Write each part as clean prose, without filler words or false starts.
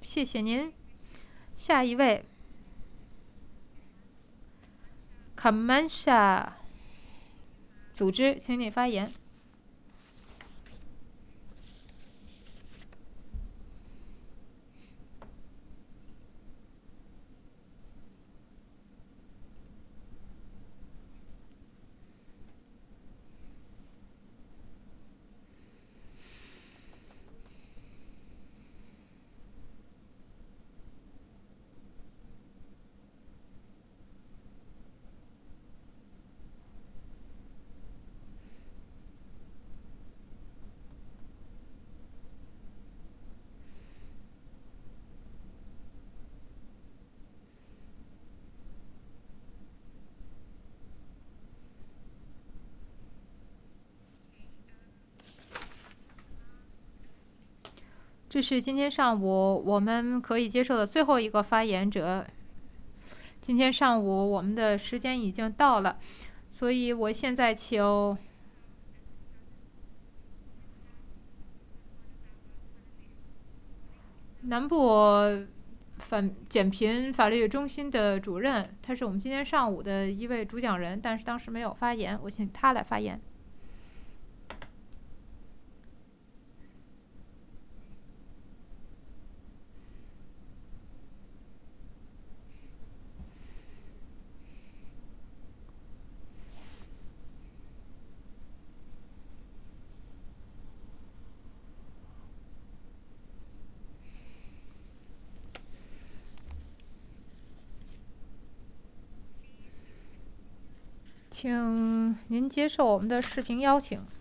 谢谢您。下一位 k a m a n s h a 组织，请你发言。这是今天上午我们可以接受的最后一个发言者。今天上午我们的时间已经到了，所以我现在请南部减贫法律中心的主任，他是我们今天上午的一位主讲人，但是当时没有发言，我请他来发言。请您接受我们的视频邀请。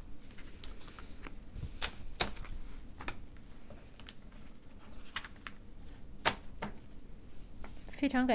非常感谢。